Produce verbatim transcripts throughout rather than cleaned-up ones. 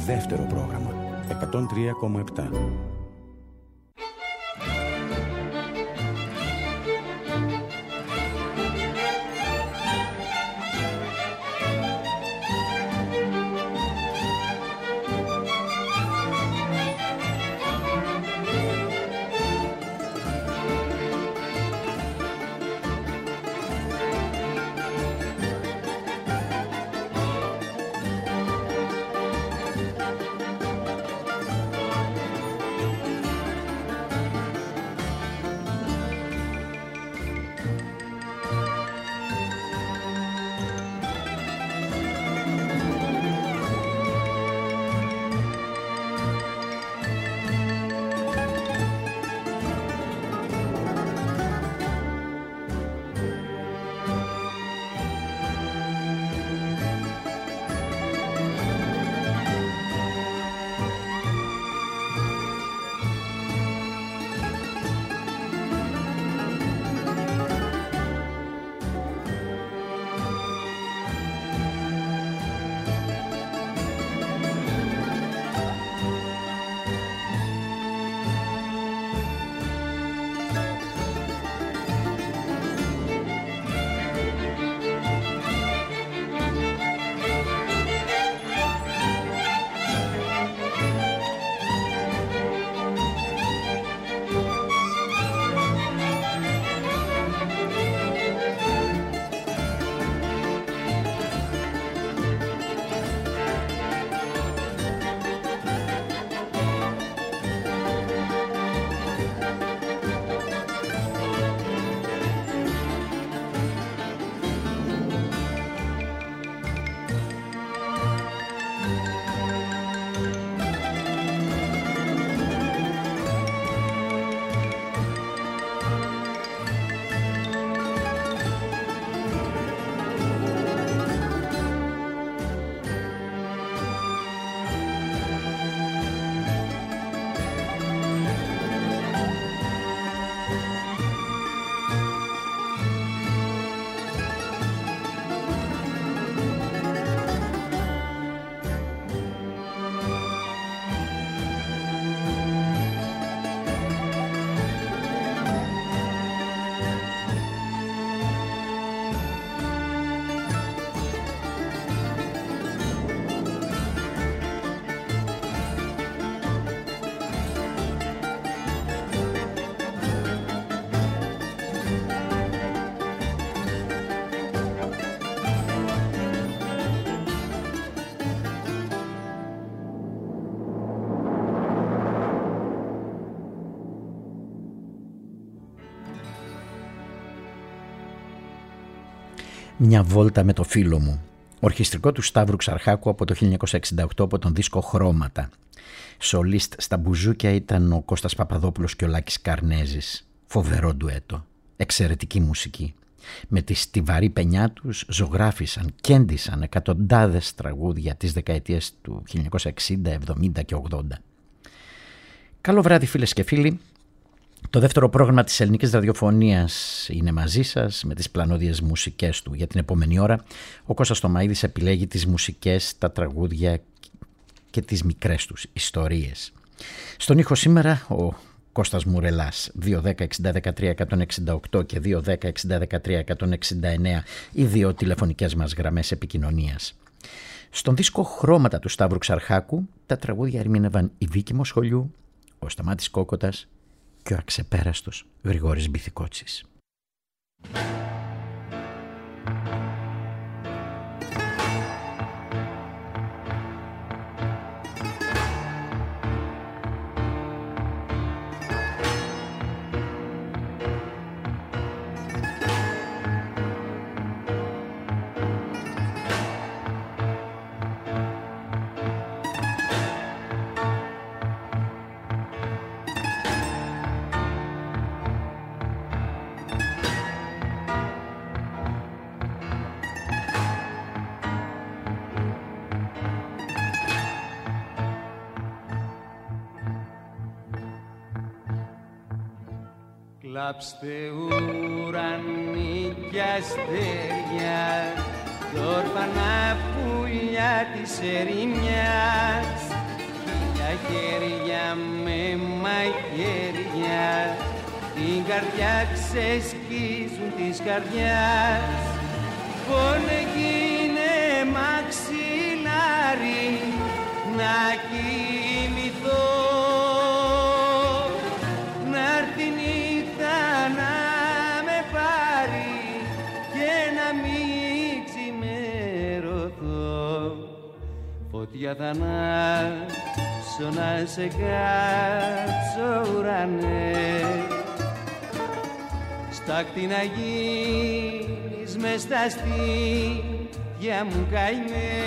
δεύτερο πρόγραμμα εκατόν τρία κόμμα επτά. Μια βόλτα με το φίλο μου. Ορχιστρικό του Σταύρου Ξαρχάκου από το χίλια εννιακόσια εξήντα οκτώ από τον δίσκο Χρώματα. Σολίστ στα μπουζούκια ήταν ο Κώστας Παπαδόπουλος και ο Λάκης Καρνέζης. Φοβερό ντουέτο. Εξαιρετική μουσική. Με τη στιβαρή πενιά τους ζωγράφισαν, κέντησαν εκατοντάδες τραγούδια τις δεκαετίες του χίλια εννιακόσια εξήντα, εβδομήντα και ογδόντα. Καλό βράδυ φίλες και φίλοι. Το δεύτερο πρόγραμμα της ελληνικής ραδιοφωνίας είναι μαζί σας με τις πλανόδιες μουσικές του. Για την επόμενη ώρα ο Κώστας Τομαΐδης επιλέγει τις μουσικές, τα τραγούδια και τις μικρές τους ιστορίες. Στον ήχο σήμερα ο Κώστας Μουρελάς. Δύο δέκα εξήντα δεκατρία εκατόν εξήντα οκτώ και δύο δέκα εξήντα δεκατρία εκατόν εξήντα εννέα οι δύο τηλεφωνικές μας γραμμές επικοινωνίας. Στον δίσκο Χρώματα του Σταύρου Ξαρχάκου τα τραγούδια ερμήνευαν η Βίκη Μοσχολιού, ο Σταμάτης Κόκοτας και ο αξεπέραστος Γρηγόρης Μπιθικότσης. Κλάψτε ουρανί κι αστέρια κι όρφανα πουλιά της ερημιάς, τα χέρια με μαχαίρια την καρδιά ξεσκίζουν της καρδιάς. Πόνε γίνε μαξιλάρι να κοιμηθώ, να'ρθει η νύχτα να με πάρει και να μην ξημερωθώ. Φωτιά θανάσω να σε κάτσω ουρανέ, στάκτη να γίνεις μες στα στήθια μου καημέ.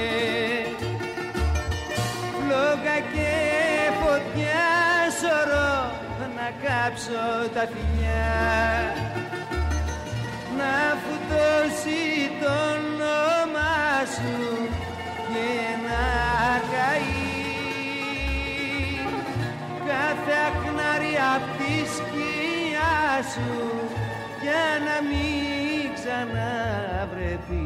Φλόγα και φωτιά σωρό να κάψω τα φιλιά, να φουτώσει το όνομα σου και να καεί κάθε αχνάρι απ' τη σκιά σου για να μην ξαναβρεθεί.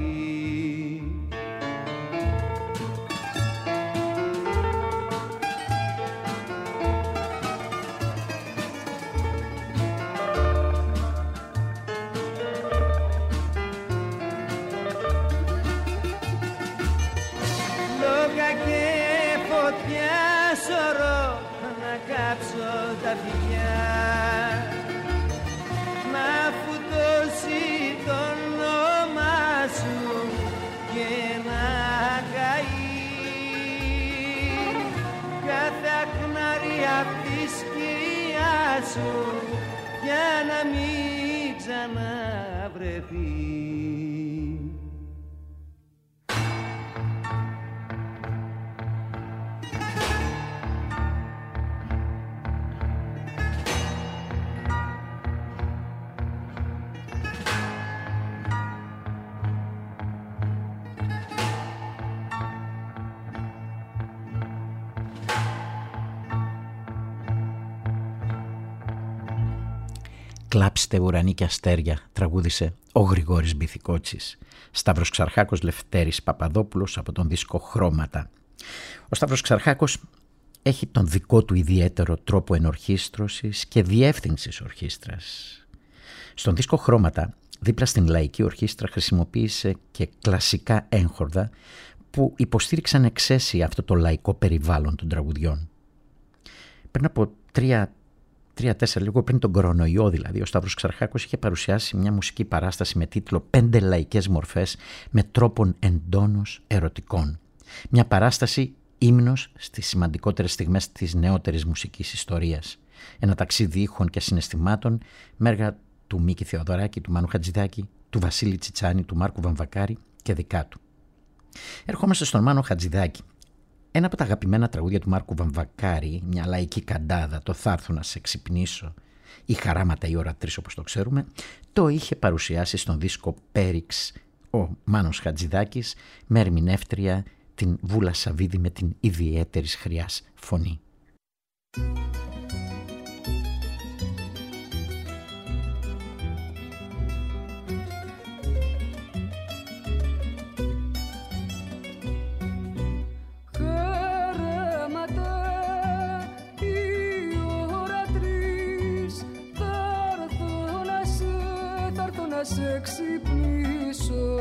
Λόγα και φωτιά σωρό να κάψω τα φιλιά, να φουτώσει το όνομα σου και να καεί κάθε αχνάρι απ' τη σκιά σου για να μην ξαναβρεθεί. «Κλάψτε ουρανί και αστέρια», τραγούδισε ο Γρηγόρης Μπιθικότσης. Σταύρος Ξαρχάκος, Λευτέρης Παπαδόπουλος από τον δίσκο «Χρώματα». Ο Σταύρος Ξαρχάκος έχει τον δικό του ιδιαίτερο τρόπο ενορχήστρωσης και διεύθυνσης ορχήστρας. Στον δίσκο «Χρώματα», δίπλα στην λαϊκή ορχήστρα, χρησιμοποίησε και κλασικά έγχορδα που υποστήριξαν εξαίσια αυτό το λαϊκό περιβάλλον των τραγουδιών. Πριν από τρία Τρία-τέσσερα, λίγο πριν τον κορονοϊό δηλαδή, ο Σταύρος Ξαρχάκος είχε παρουσιάσει μια μουσική παράσταση με τίτλο «Πέντε λαϊκές μορφές με τρόπον εντόνως ερωτικών». Μια παράσταση ύμνος στις σημαντικότερες στιγμές της νεότερης μουσικής ιστορίας. Ένα ταξίδι ήχων και συναισθημάτων με έργα του Μίκη Θεοδωράκη, του Μάνου Χατζηδάκη, του Βασίλη Τσιτσάνη, του Μάρκου Βαμβακάρη και δικά του. Ερχόμαστε στον Μάνο Χατζηδάκη. Ένα από τα αγαπημένα τραγούδια του Μάρκου Βαμβακάρη, μια λαϊκή καντάδα, το «Θα έρθω να σε ξυπνήσω» ή «Χαράματα η ώρα τρεις» όπως το ξέρουμε, το είχε παρουσιάσει στον δίσκο «Πέριξ» ο Μάνος Χατζηδάκης με ερμηνεύτρια την Βούλα Σαββίδη με την ιδιαίτερης χρειάς φωνή. Σε ξυπνήσω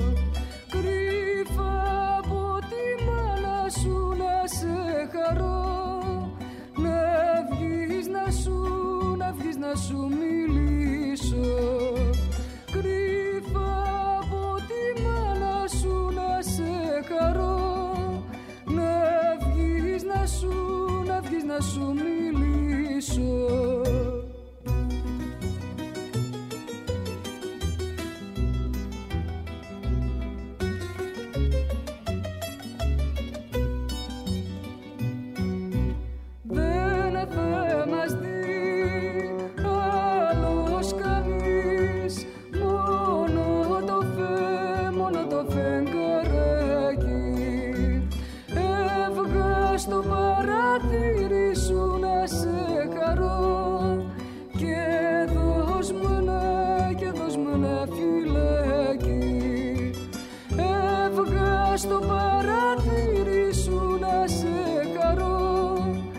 κρύφα από τη μάνα σου να σε χαρώ, να βγεις να σου, να βγεις να σου μιλήσω. Κρύφα από τη μάνα σου να σε χαρώ, να βγεις να σου, να βγεις να σου μιλήσω. Στο παράθυρι σου να σε χαρώ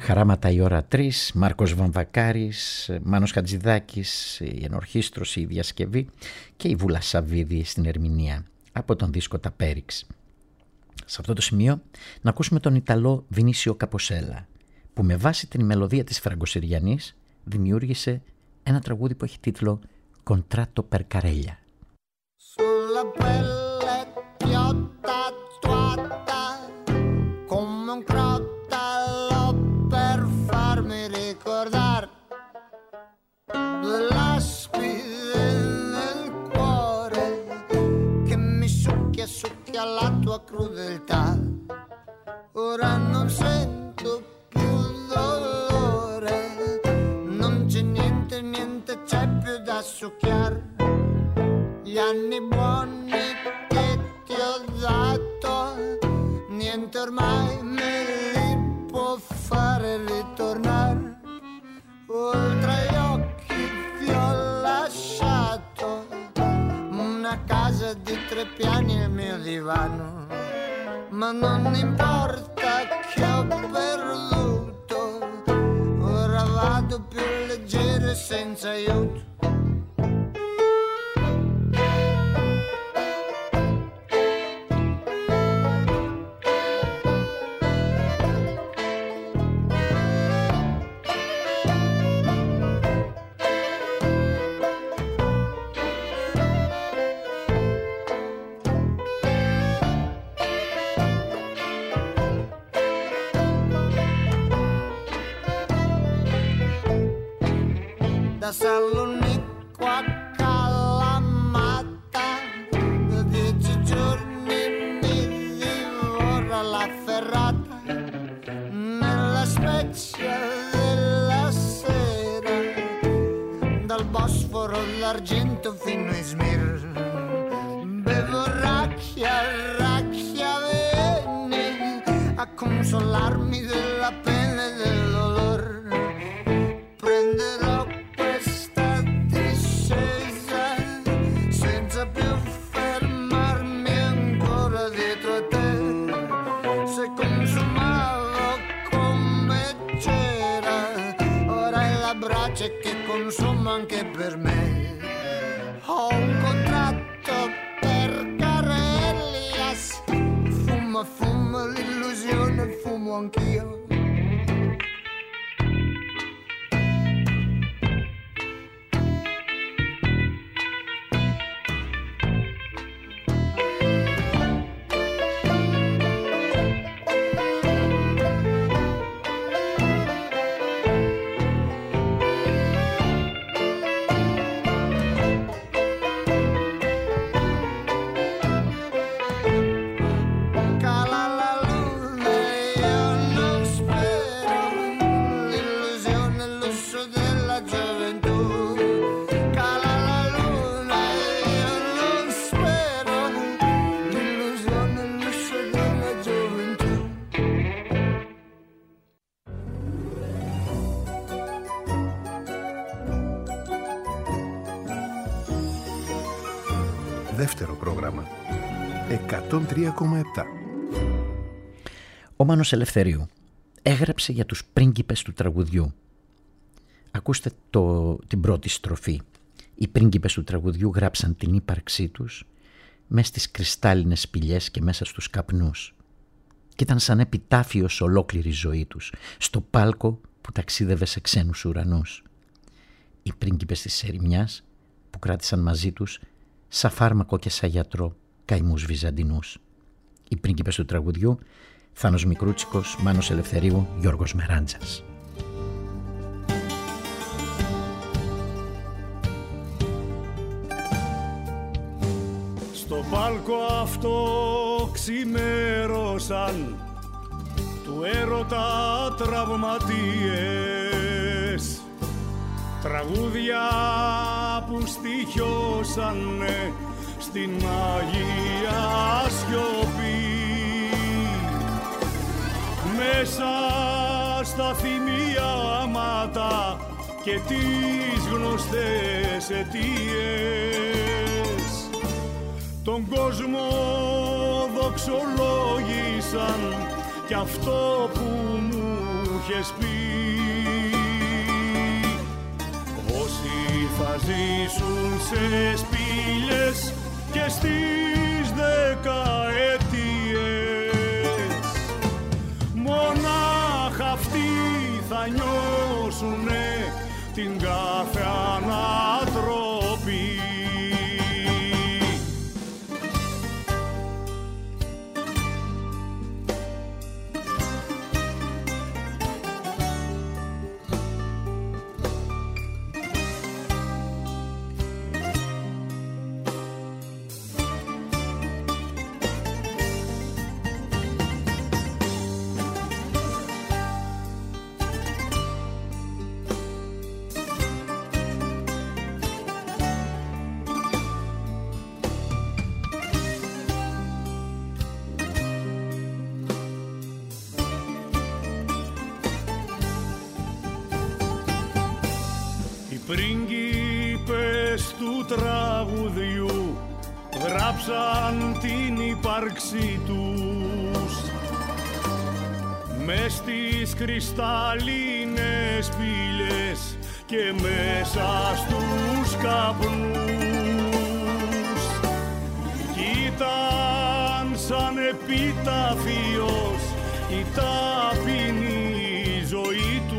Χαράματα η ώρα τρεις, Μάρκος Βαμβακάρης, Μάνος Χατζηδάκης, η ενορχήστρωση, η διασκευή και η Βούλα Σαββίδη στην ερμηνεία από τον δίσκο Τα Πέριξ. Σε αυτό το σημείο να ακούσουμε τον Ιταλό Βινίσιο Καποσέλα, που με βάση την μελωδία της Φραγκοσυριανής δημιούργησε ένα τραγούδι που έχει τίτλο «Contratto per Carella». Sulla pelle ti ho tatuata come un crotalo per farmi ricordare due laspide nel cuore che mi succhia, succhia la tua crudeltà. Ora non sento più dolore, non c'è niente, niente c'è più da succhiare. Gli anni buoni che ti ho dato, niente ormai me li può fare ritornare. Oltre gli occhi ti ho lasciato una casa di tre piani e il mio divano, ma non importa che ho perduto, ora vado più leggero e senza aiuto. Da Salonico a Kalamata, da dieci giorni mi divora la ferrata, nella spezia della sera, dal Bosforo all'Argento fino a Izmir. Bevo racchia, racchia veni a consolarmi della pena e del dolore. Prenderò questa discesa senza più fermarmi ancora dietro a te. Se consumavo come c'era, ora è la brace che consuma anche per me. Ho un contratto per Carellias, fumo, fumo l'illusione, fumo anch'io. Δεύτερο πρόγραμμα εκατόν τρία κόμμα επτά. Ο Μάνος Ελευθερίου έγραψε για τους πρίγκιπες του τραγουδιού. Ακούστε το, την πρώτη στροφή. Οι πρίγκιπες του τραγουδιού γράψαν την ύπαρξή τους μέσα στις κρυστάλλινες σπηλιές και μέσα στους καπνούς. Και ήταν σαν επιτάφιος ολόκληρη ζωή τους, στο πάλκο που ταξίδευε σε ξένους ουρανούς. Οι πρίγκιπες της ερημιάς που κράτησαν μαζί τους σαν φάρμακο και σαν γιατρό καημούς βυζαντινούς. Οι πρίγκιπες του τραγουδιού, Θάνος Μικρούτσικος, Μάνος Ελευθερίου, Γιώργος Μεράντζας. Στο πάλκο αυτό ξημέρωσαν του έρωτα τραυματίες, τραγούδια που στοιχιώσανε στην Αγία Σιωπή. Μέσα στα θυμιάματα και τις γνωστές αιτίες τον κόσμο δοξολόγησαν κι αυτό που μου είχες πει. Όσοι θα ζήσουν σε σπήλιες και στις δεκαετίες, μονάχα αυτοί θα νιώσουνε την κάθε ανατροπή. Πρίγκιπες του τραγουδιού γράψαν την ύπαρξή τους μες στις κρυσταλλίνες πύλες και μέσα στους καπνούς. Κι ήταν σαν επιταφείος η ταπεινή ζωή τους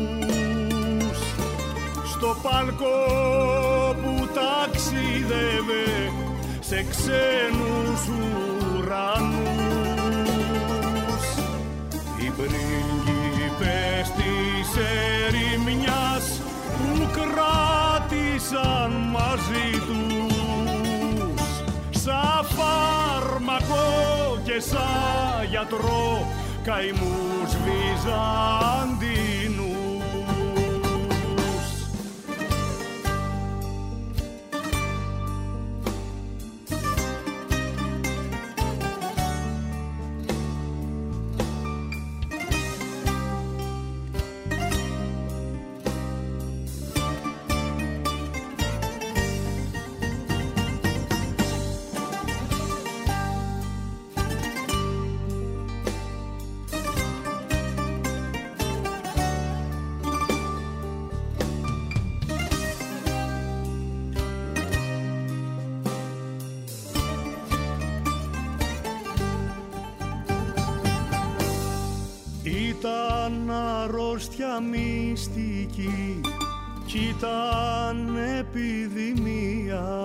στο παλκό που ταξίδευε σε ξένους ουρανούς. Οι πρίγκιπες της ερημιάς που κράτησαν μαζί τους σαν φάρμακο και σαν γιατρό καημούς Βυζαντινούς. Ήταν αρρώστια μυστική κι ήταν επιδημία.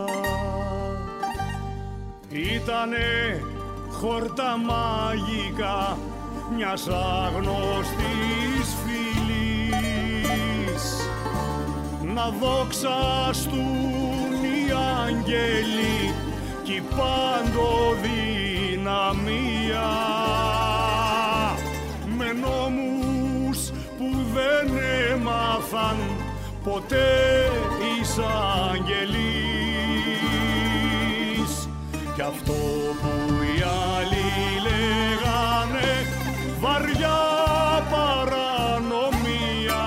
Ήτανε χόρτα μαγικά μιας άγνωστης φυλής. Να δοξαστούν οι άγγελοι κι η παντοδυναμία, με νόμους που δεν έμαθαν ποτέ εισαγγελείς. Κι αυτό που οι άλλοι λέγανε βαριά παρανομία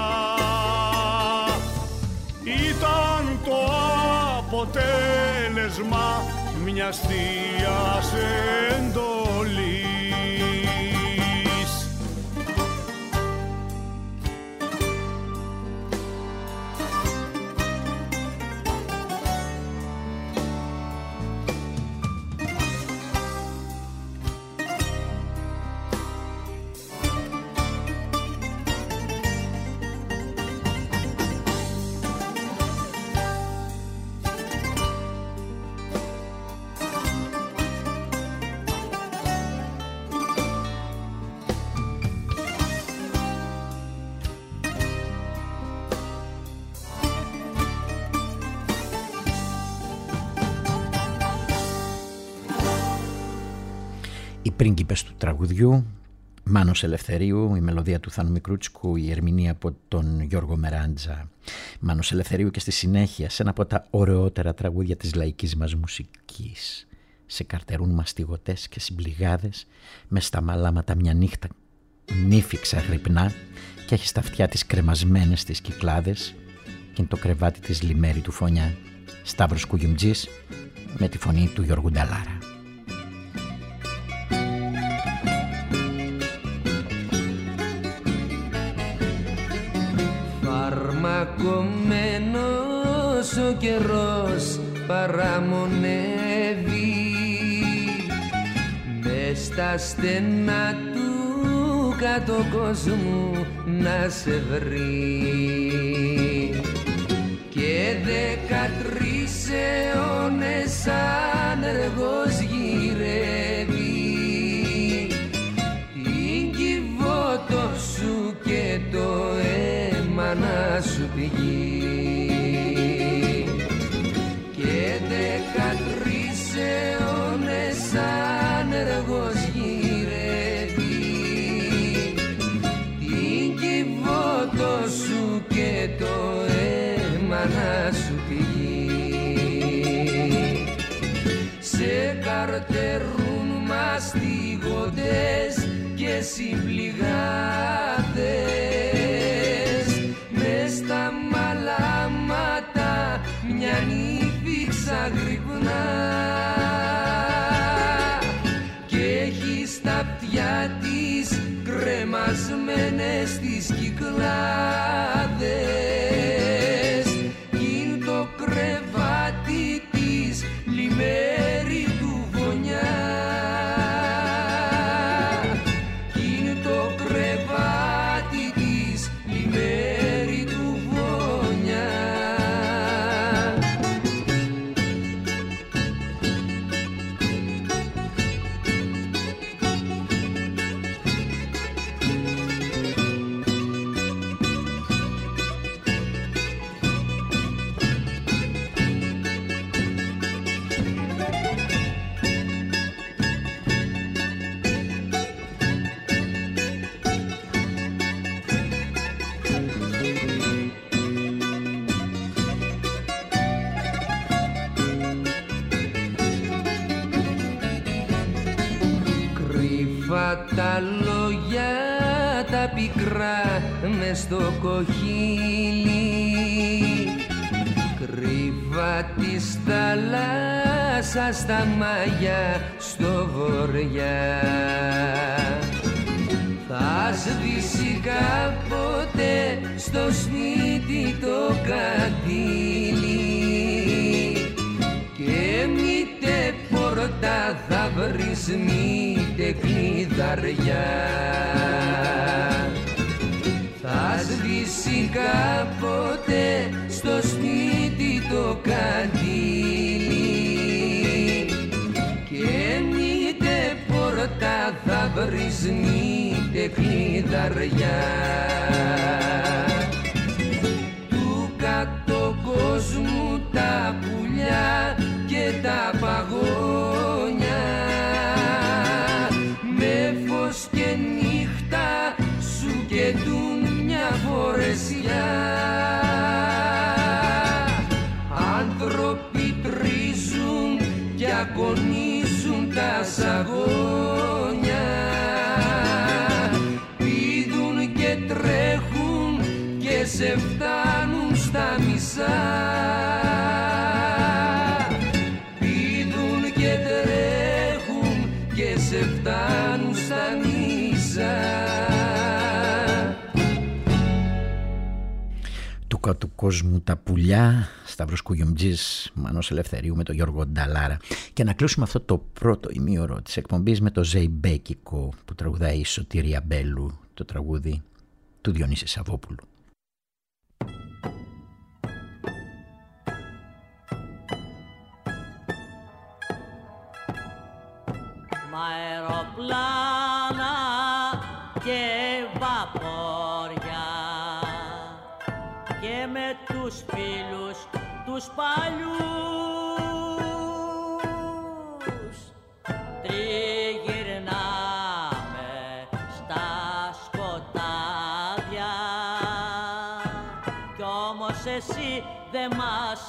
ήταν το αποτέλεσμα μιας θείας εντολής. Οι πρίγκιπες του τραγουδιού, Μάνος Ελευθερίου, η μελωδία του Θάνου Μικρούτσικου, η ερμηνεία από τον Γιώργο Μεράντζα. Μάνος Ελευθερίου και στη συνέχεια σε ένα από τα ωραιότερα τραγούδια της λαϊκής μας μουσικής. Σε καρτερούν μαστιγωτές και συμπληγάδες, μες στα μαλάματα μια νύχτα νύφηξα γρυπνά και έχει στα αυτιά της κρεμασμένες τις κυκλάδες και είναι το κρεβάτι της λιμέρι του φωνιά. Σταύρος Κουγιουμτζής με τη φωνή του Γιώργου Νταλάρα. χαμένος ο καιρός παραμονεύει μες στα στενά του κάτω κόσμου να σε βρει και δεκατρείς αιώνες άνεργος γυρεύει την κυβότο σου και το αίμα να σου πηγεί και δεκατρείς αιώνες άνεργος γυρεύει την κυβότο σου και το αίμα να σου πηγεί. Σε καρτερούν μαστιγωτές και συμπληγάδες μες στα μαλάματα μια νύφη ξαγρυπνά και έχει στα αυτιά της κρεμασμένες τις κυκλάδες κι είναι το κρεβάτι της λιμέρι του βονιά κι είναι το κρεβάτι της λιμέρι του βονιά. Τα λόγια τα πικρά μες στο κοχύλι κρύβα της θάλασσας στα μάγια στο βοριά θα σβήσει κάποτε στο σπίτι το κατήλι και μήτε πόρτα θα βρεις μήτε κλειδαριά θα σβήσει κάποτε στο σπίτι το κατήλι και μήτε πόρτα θα βρεις μήτε κλειδαριά του κάτω κόσμου τα πουλιά και τα παγόνια με φως και νύχτα σου καιτούν μια φορεσιά άνθρωποι τρίζουν και ακονίζουν τα σαγόνια πηδούν και τρέχουν και σε φτάνουν στα μισά πηδούν και τρέχουν και σε φτάνουν στα μισά. Του κάτω κόσμου τα πουλιά, Σταύρος Κουγιουμτζής, Μανώς Ελευθερίου με τον Γιώργο Νταλάρα. Και να κλείσουμε αυτό το πρώτο ημίωρο της εκπομπής με το Ζεϊμπέκικο που τραγουδάει η Σωτήρια Μπέλου, το τραγούδι του Διονύση Σαββόπουλου. Μ' αεροπλάνα και βαπόρια και με τους φίλους τους παλιούς τριγυρνάμε στα σκοτάδια κι όμως εσύ δεν μας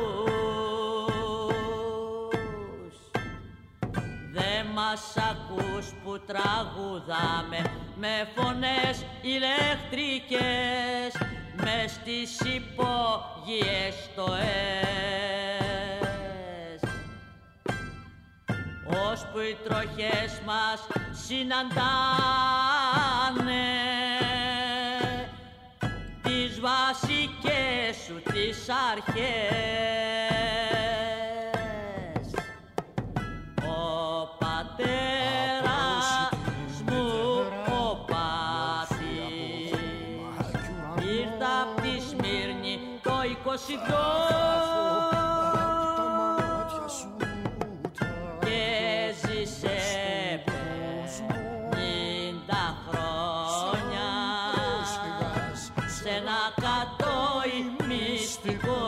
ακούς, δεν μας ακούς που τραγουδάμε με φωνές ηλεκτρικές μες στις υπόγειες στοές, ώσπου οι τροχές μας συναντάνε τις βασικές σου τις αρχές. Ο πατέρας μου ο Πάτης ήρθε απ' τη Σμύρνη το είκοσι δυο και ζήσε πενήντα χρόνια σε ένα κατόι μυστικό.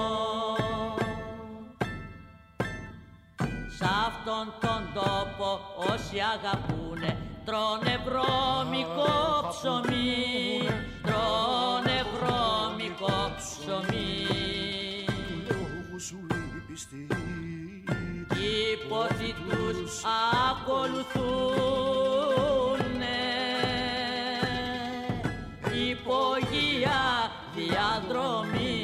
Σ' αυτόν τον τόπο όσοι αγαπούνε τρώνε βρώμικο ψωμί, τρώνε βρώμικο ψωμί. Οι πόθοι τους ακολουθούνε υπογεία διαδρομή.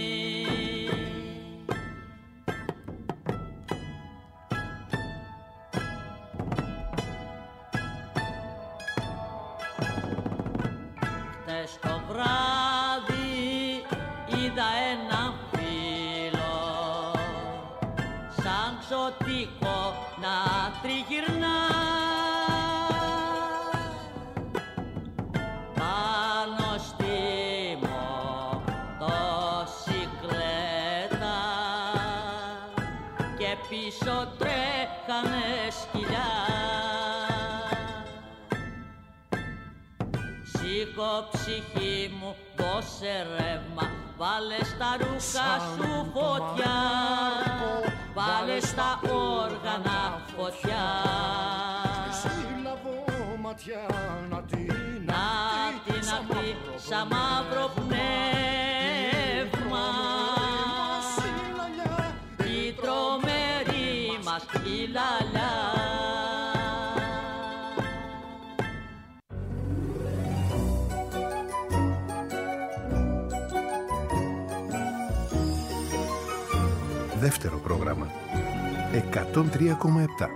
Χτες το βράδυ είδα ένα φίλο σαν ξωτικό να τριγυρνά πάνω στη μοτοσικλέτα και πίσω τρέχανε σκυλιά. Σήκω ψυχή μου, δώσε ρεύμα, βάλε στα ρούχα σου φωτιά, βάλε στα όργανα φωτιά. Να την αχτεί σαν μαύρο πνεύμα η τρομερή μας η λαλιά. Δεύτερο πρόγραμμα εκατόν τρία κόμμα επτά.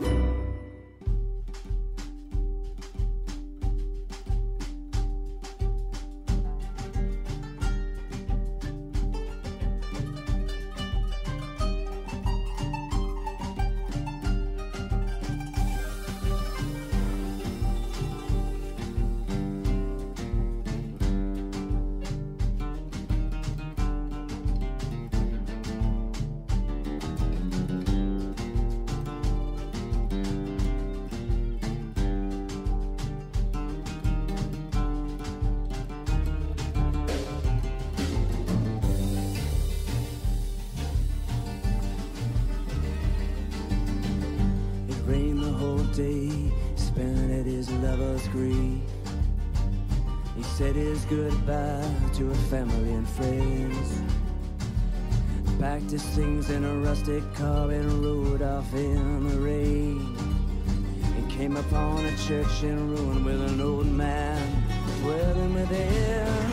To her family and friends, packed his things in a rustic car and rode off in the rain, and came upon a church in ruin with an old man dwelling within.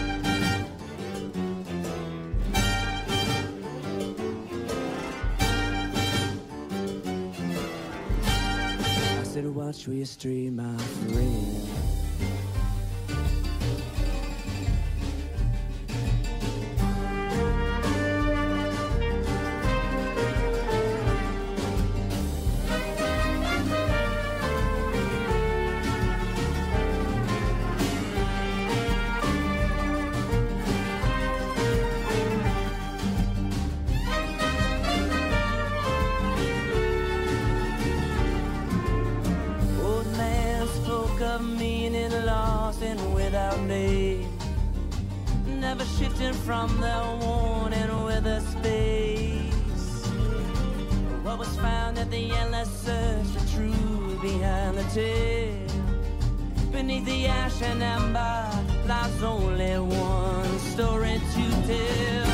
I said, watch where you stray, my friend. From their worn and withered space, what was found at the endless search for truth behind the tale? Beneath the ash and amber lies only one story to tell.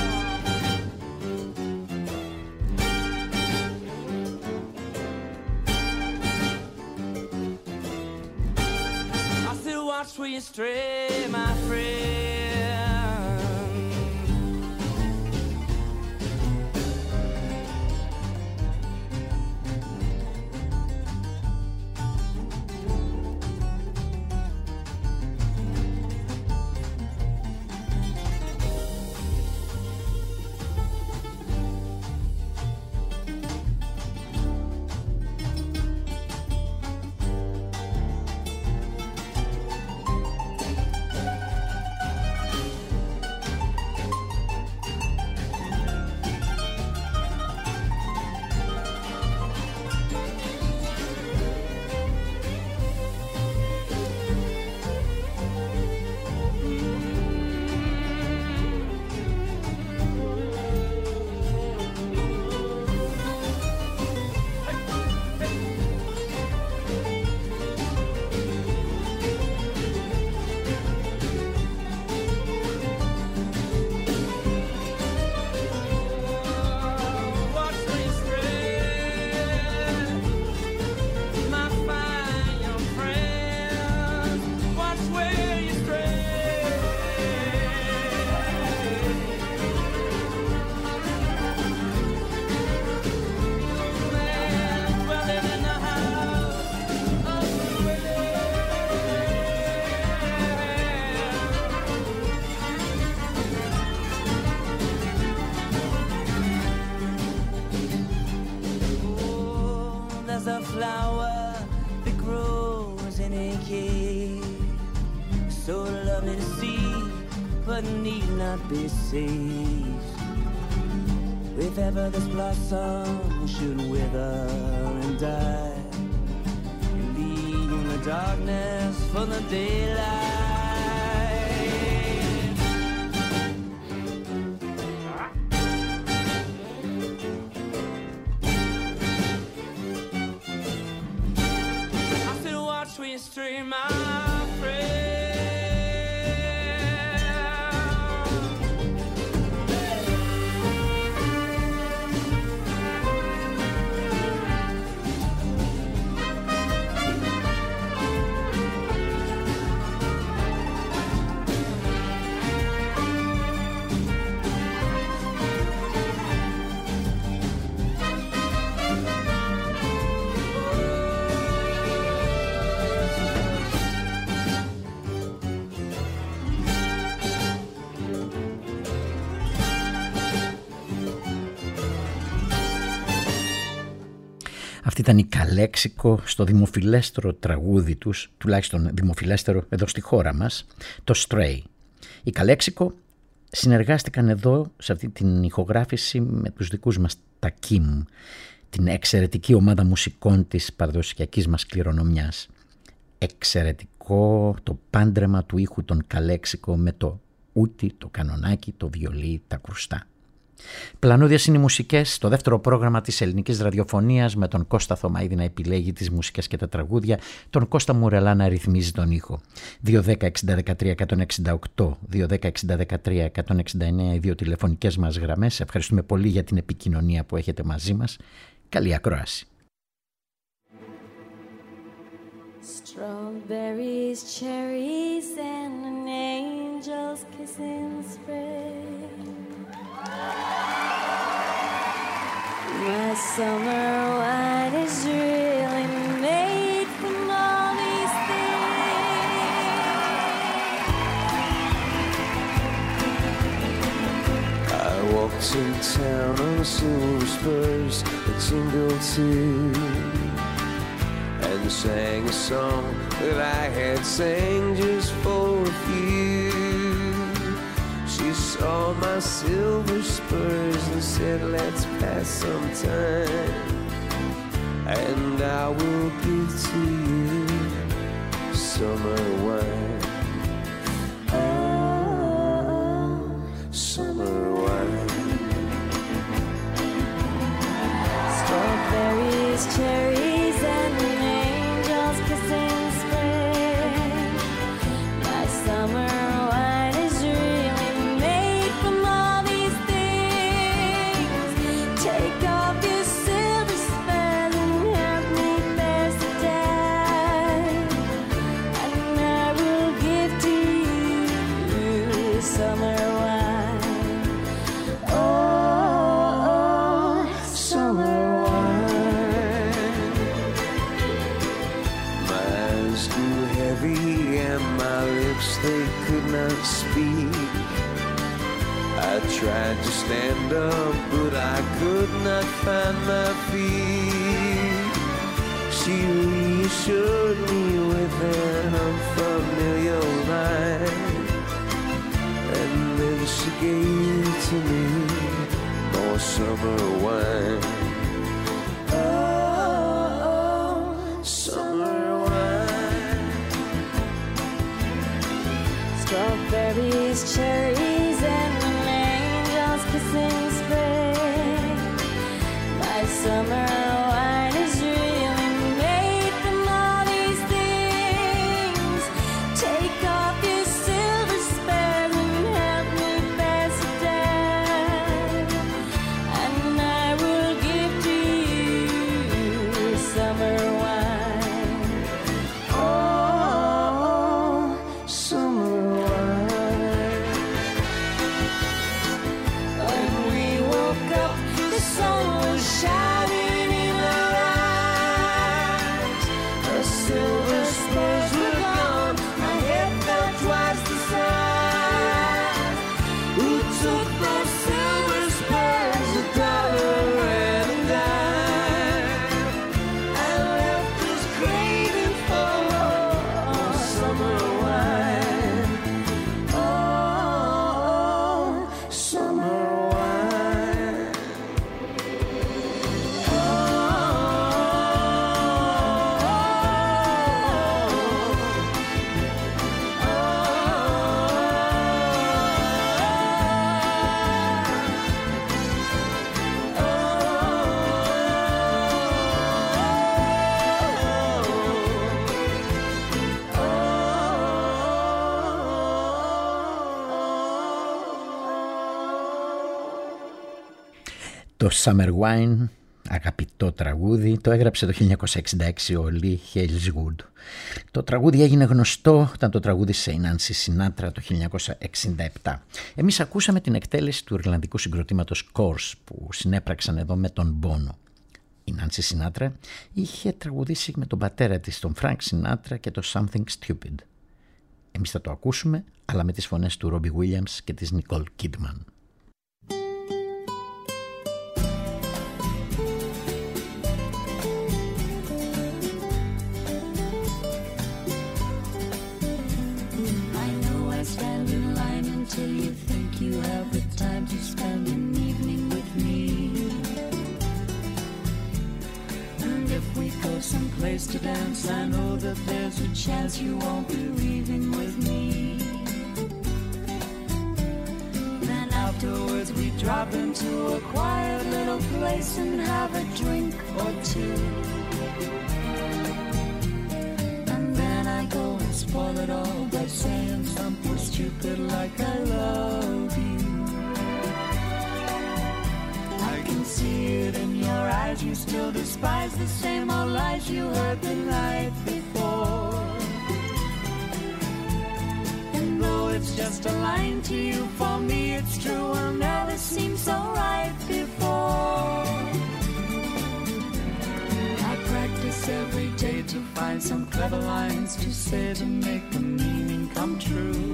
I said, watch where you stray, my friend. flower that grows in a cave. So lovely to see, but need not be saved. If ever this blossom should wither and die, leaving the darkness for the daylight. I said, watch me stream, my friend. Αυτή ήταν η Καλέξικο στο δημοφιλέστερο τραγούδι τους, τουλάχιστον δημοφιλέστερο εδώ στη χώρα μας, το Stray. Η Καλέξικο συνεργάστηκαν εδώ σε αυτή την ηχογράφηση με τους δικούς μας τα Kim, την εξαιρετική ομάδα μουσικών της παραδοσιακής μας κληρονομιάς. Εξαιρετικό το πάντρεμα του ήχου των Καλέξικο με το ούτι, το κανονάκι, το βιολί, τα κρουστά. Πλανούδιες είναι οι μουσικές στο δεύτερο πρόγραμμα της ελληνικής ραδιοφωνίας, με τον Κώστα Θωμαίδη να επιλέγει τις μουσικές και τα τραγούδια, τον Κώστα Μουρελά να ρυθμίζει τον ήχο. δύο δέκα εξήντα δεκατρία εκατόν εξήντα οκτώ, δύο δέκα εξήντα δεκατρία εκατόν εξήντα εννέα οι δύο τηλεφωνικές μας γραμμές. Ευχαριστούμε πολύ για την επικοινωνία που έχετε μαζί μας. Καλή ακρόαση. Strawberries, cherries and an angel's kiss in spring. My summer wine is really made from all these things. I walked in town on silver spurs that jingled too, and sang a song that I had sang just for a few. She saw my silver spurs and said, let's pass some time, and I will give to you summer wine. Oh, summer wine. Strawberries, cherries and an angel's kiss in spring. My summer Tried to stand up, but I could not find my feet. She reassured me with an unfamiliar line, and then she gave to me more summer wine. Oh, summer wine. Strawberries, cherries and in spring. My summer wine is really made from all these things. Take off your silver spurs and help me pass it down, and I will give to you summer wine. Oh, summer wine. When we woke up, the sun was shining in Το Summer Wine, αγαπητό τραγούδι, το έγραψε το χίλια εννιακόσια εξήντα έξι ο Lee Haleswood. Το τραγούδι έγινε γνωστό όταν το τραγούδισε η Νάνσι Σινάτρα το χίλια εννιακόσια εξήντα επτά. Εμείς ακούσαμε την εκτέλεση του ιρλανδικού συγκροτήματος Course που συνέπραξαν εδώ με τον Μπόνο. Η Νάνσι Σινάτρα είχε τραγουδήσει με τον πατέρα της, τον Φρανκ Σινάτρα, και το Something Stupid. Εμείς θα το ακούσουμε, αλλά με τις φωνές του Ρόμπι Βίλιαμς και της Νικόλ Κίντμαν. Till you think you have the time to spend an evening with me. And if we go someplace to dance, I know that there's a chance you won't be leaving with me. Then afterwards we drop into a quiet little place and have a drink or two. And then I go and spoil it all by saying something stupid like I love you. I can see it in your eyes, you still despise the same old lies you heard the night before. And though it's just a line to you, for me it's true, will never seem so right before. I practice every day to find some clever lines to say to make the meaning come true.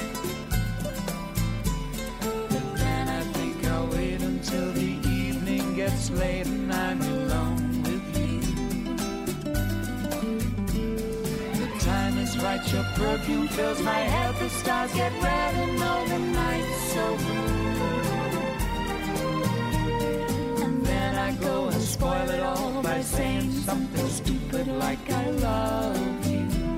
But then I think I'll wait until the evening gets late and I'm alone with you. The time is right, your perfume fills my head, the stars get red and all the night's so blue. And then I go and spoil it all by saying something stupid like I love you.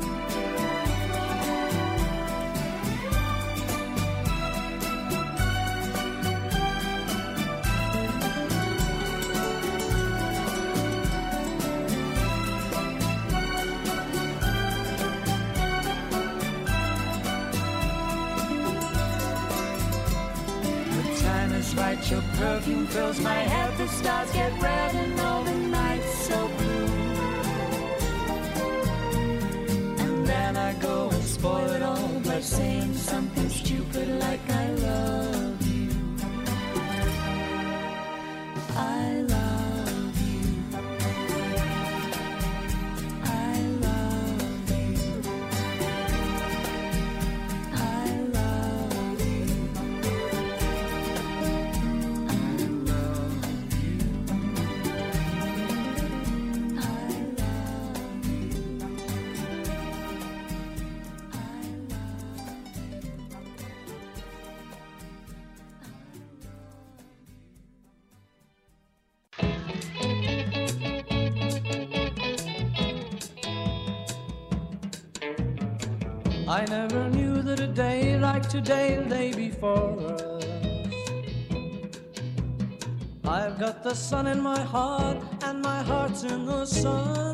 Right, your perfume fills my head, the stars get red and all the night's so blue. And then I go and spoil it all by saying something stupid like I love you. I love you. I love you. I love you. I never knew that a day like today lay before us. I've got the sun in my heart and my heart's in the sun.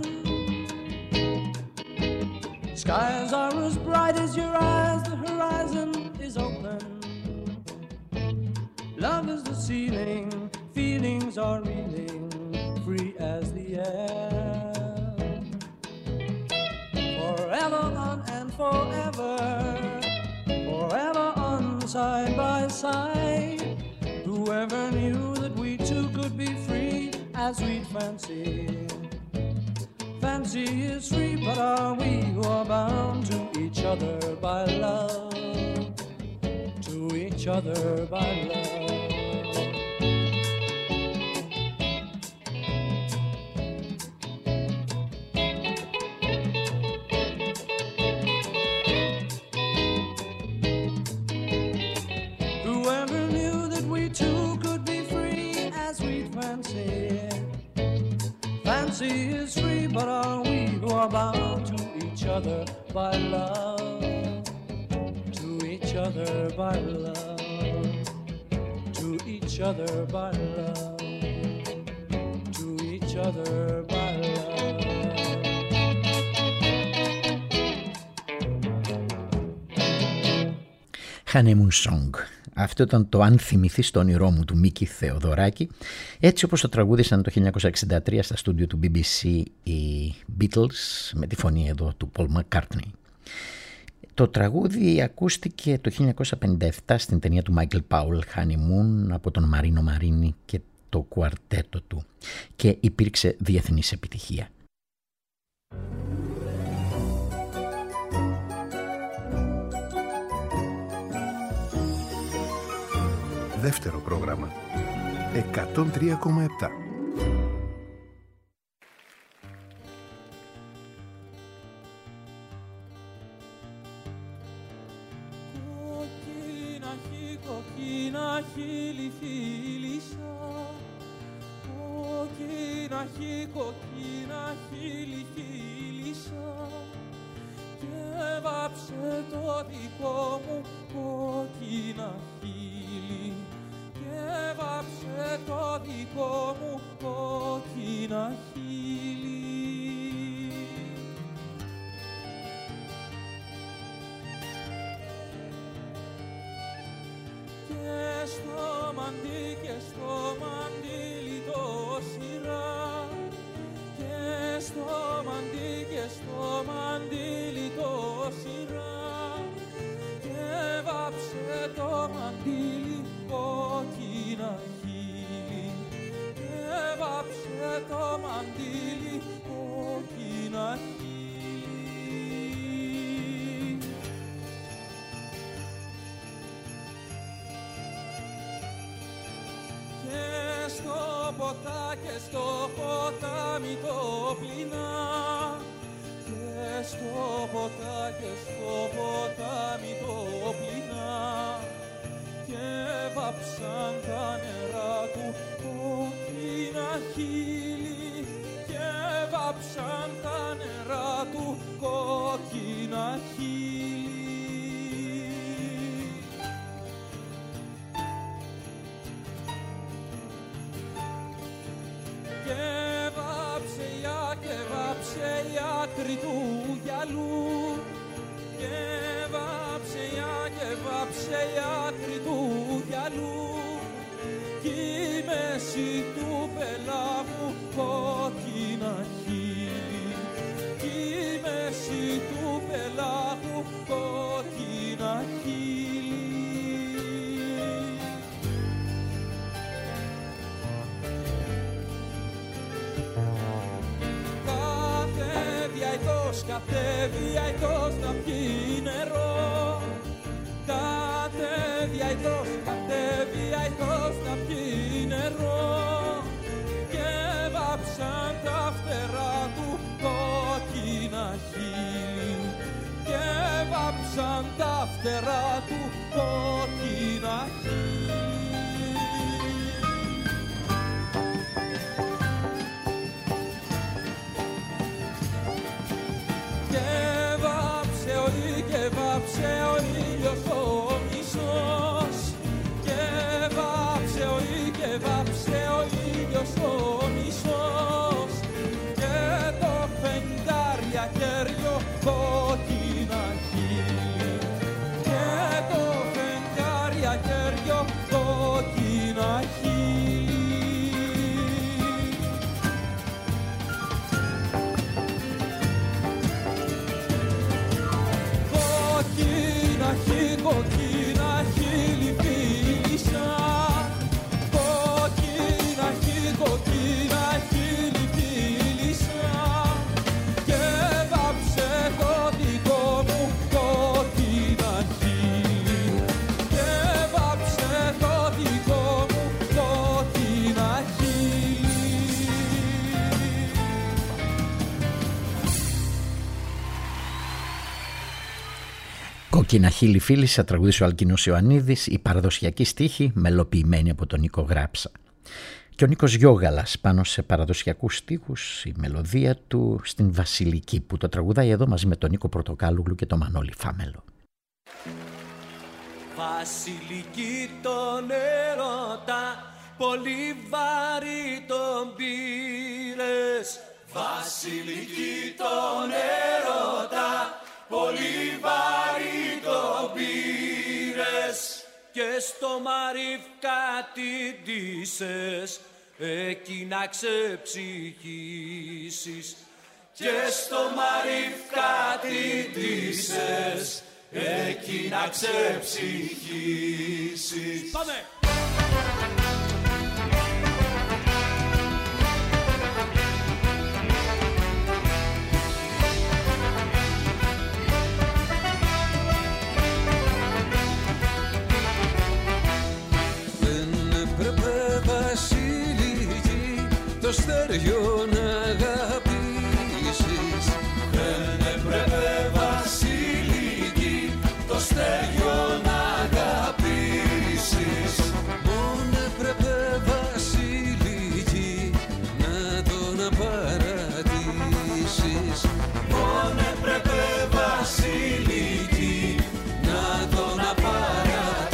Skies are as bright as your eyes, the horizon is open. Love is the ceiling, feelings are reeling, free as the air. Forever on and forever, forever on side by side. Whoever knew that we two could be free as we'd fancy. Fancy is free, but are we who are bound to each other by love? To each other by love. Fancy is free, but are we who are bound to each other by love? To each other by love. To each other by love. To each other by love. Honeymoon Song Αυτό ήταν το «Αν θυμηθείς το όνειρό μου» του Μίκη Θεοδωράκη, έτσι όπως το τραγούδισαν το χίλια εννιακόσια εξήντα τρία στα στούντιο του μπι μπι σι οι Beatles με τη φωνή εδώ του Paul McCartney. Το τραγούδι ακούστηκε το χίλια εννιακόσια πενήντα επτά στην ταινία του Michael Powell Honeymoon από τον Μαρίνο Μαρίνη και το κουαρτέτο του και υπήρξε διεθνής επιτυχία. Δεύτερο πρόγραμμα. εκατόν τρία κόμμα επτά. Κοκκίνα χι, κοκκίνα χείλη φίλησα. Κοκκίνα χι, κοκκίνα χείλη φίλησα. Και βάψε το δικό μου κοκκίνα χείλη. Και βάψε το δικό μου κόκκινα χείλη. Και στο μαντί και στο μαντίλι το σειρά. Και στο μαντί και στο μαντίλι το σειρά. Και βάψε το μαντίλι κόκκινα χείλη. Και βάψε το μαντίλι κόκκινα χείλη. Και στο ποτά και στο ποτάμι το πλυνά. Και στο ποτά και στο ποτάμι το πλυνά. Και βάψαν τα νερά του κόκκινα χείλη. Και βάψαν τα νερά του κόκκινα χείλη. Και βάψε η και βάψε η άκρη του γυαλού. Και βάψε η και βάψε η άκρη του γυαλού. Κι η μέση του πελάγου κόκκινα χείλη. Κι η μέση του πελάγου κόκκινα χείλη. Κατέβει αητός, κατέβει αητός να πιει νερό. Κατέβει αητός, κατέβει αητός να πιει νερό. Και βάψαν τα φτερά του κόκκινα χείλη. Και βάψαν τα φτερά του κόκκινα χείλη. Και βάψε ο ήλιος ο μισός. Και βάψε ο ήλιος, και βάψε ο ήλιος ο μισός. Και το φεγγάρι ακέραιο κόκκινα χείλη. Και το φεγγάρι ακέραιο κόκκινα χείλη. Κόκκινα χείλη φίλησα. Κόκκινα χείλη, κόκκινα χείλη φίλησα. Και βάψε το δικό μου κόκκινα χείλη. Και βάψε το δικό μου κόκκινα χείλη. Κόκκινα χείλη φίλησα, τραγουδίσει ο Αλκίνος Ιωαννίδης, η παραδοσιακή στίχη μελοποιημένη από τον Νίκο Γράψα. Και ο Νίκος Γιώγαλας πάνω σε παραδοσιακούς στίχους, η μελωδία του στην Βασιλική, που το τραγουδάει εδώ μαζί με τον Νίκο Πορτοκάλουγλου και τον Μανώλη Φάμελο. Βασιλική τον έρωτα, πολύ βαρύ τον πήρες. Βασιλική τον έρωτα, πολύ βαρύ τον πήρες. και στο Μαρίφ κατηντήσες εκεί να ξεψυχήσεις. Και στο Μαρίφ κατηντήσες εκεί να ξεψυχήσεις. Πάμε! Το στεριό να αγαπήσεις. Δεν έπρεπε βασιλική το στεριό να αγαπήσεις. Μόνο έπρεπε βασιλική να τον απαρατήσεις. Μόνο έπρεπε βασιλική να τον απαρατήσεις.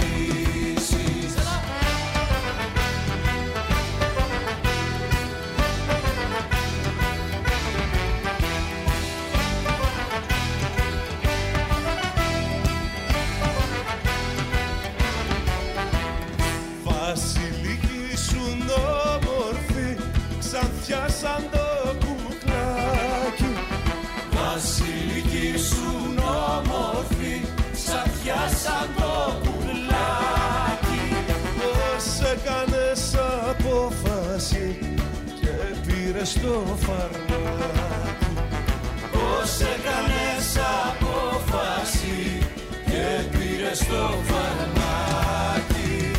Βασιλική σου όμορφη, ξανθιά σαν το κουκλάκι. Βασιλική σου όμορφη, ξανθιά σαν το κουκλάκι. Πώς έκανες απόφαση και πήρες το φαρμάκι. Πώς έκανες απόφαση και πήρες το φαρμάκι.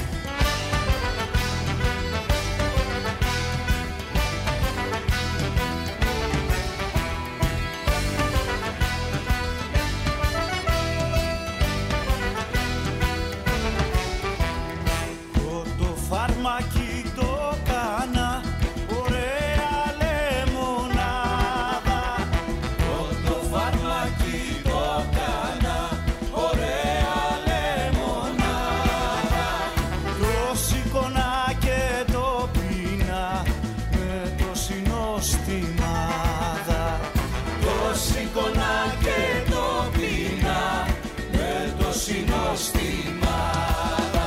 Φαρμάκι το κάνα, ωραία λεμονάδα. Το φαρμάκι το κάνα, ωραία λεμονάδα. Το σηκώνα και το πίνα με το συνοστιμάδα. Το σηκώνα και το πίνα με το συνοστιμάδα.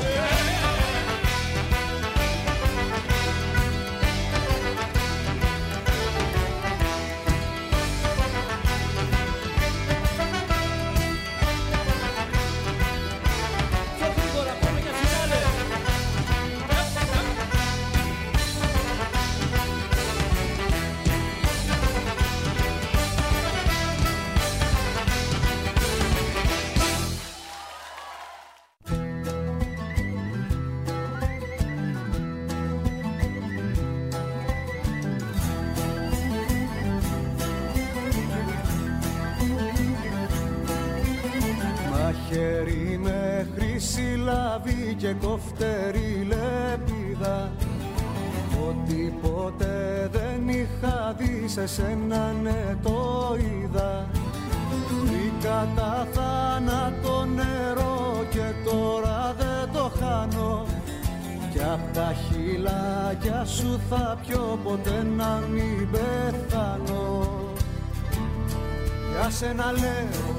Μαχαίρι με χρυσή λαβή και κοφτερή λεπίδα, ότι ποτέ δεν είχα δει σε σένα, ναι το είδα. Βρήκα τα θάνατο νερό και τώρα δεν το χάνω, κι απ' τα χειλάκια σου θα πιω ποτέ να μην πεθάνω. Για σένα λέω,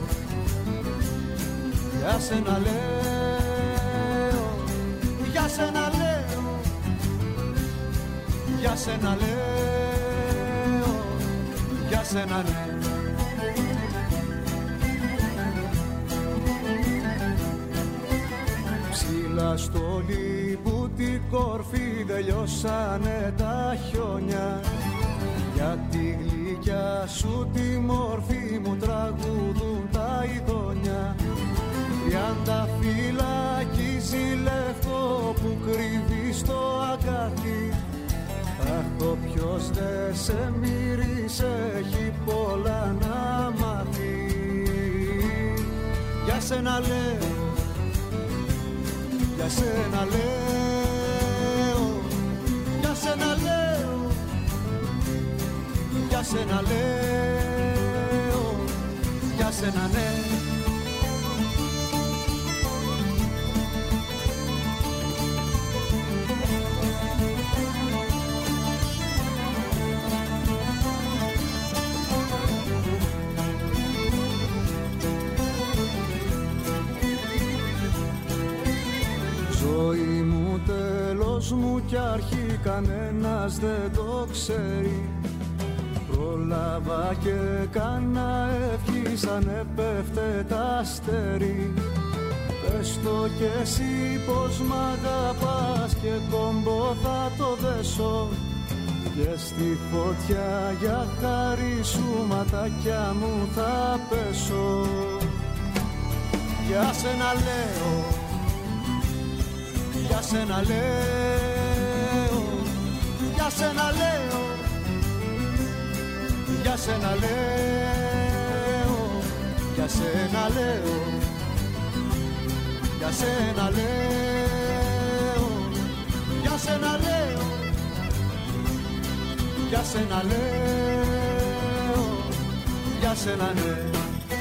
για σένα λέω, για σένα λέω, για σένα λέω, για σένα λέω. Ψηλά στο λίπου την κορφή τελειώσανε τα χιόνια, για τη γλυκιά σου τη μορφή μου τραγουδούν τα ειδόνια. Τριάντα φυλακίζει λευκό που κρύβει στο αγκάθι, αχ το ποιος δε σε μύρισε έχει πολλά να μάθει. Για σένα λέω, για σένα λέω, για σένα λέω, για σένα λέω, για σένα ναι. μου κι αρχή κανένας δεν το ξέρει. Πρόλαβα και κάνα ευχή σαν έπεφτε τα αστέρι. Πες το κι εσύ πως μ' αγαπάς και κόμπο θα το δέσω και στη φωτιά για χάρη σου ματάκια μου θα πέσω. Για σένα λέω, για σένα λέω, για σένα λέω, για σένα λέω, για σένα λέω, για σένα λέω, για σένα λέω, για σένα λέω, για σένα λέω.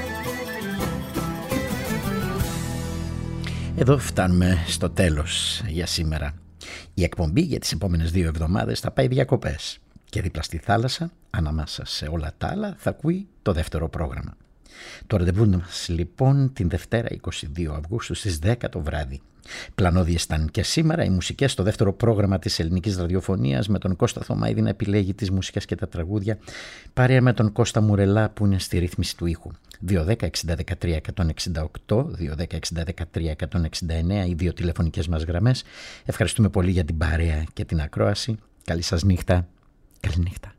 Εδώ φτάνουμε στο τέλος για σήμερα. Η εκπομπή για τις επόμενες δύο εβδομάδες θα πάει διακοπές και δίπλα στη θάλασσα, ανάμεσα σε όλα τα άλλα, θα ακούει το δεύτερο πρόγραμμα. Το ραντεβού μας λοιπόν την Δευτέρα είκοσι δύο Αυγούστου στις δέκα το βράδυ. Πλανώδιες ήταν και σήμερα οι μουσικές στο δεύτερο πρόγραμμα της ελληνικής ραδιοφωνίας, με τον Κώστα Θωμαίδη να επιλέγει τις μουσικές και τα τραγούδια, παρέα με τον Κώστα Μουρελά που είναι στη ρύθμιση του ήχου. δύο δέκα εξήντα δεκατρία εκατόν εξήντα οκτώ, δύο δέκα εξήντα δεκατρία εκατόν εξήντα εννέα, οι δύο τηλεφωνικές μας γραμμές. Ευχαριστούμε πολύ για την παρέα και την ακρόαση. Καλή σας νύχτα. Καλή νύχτα.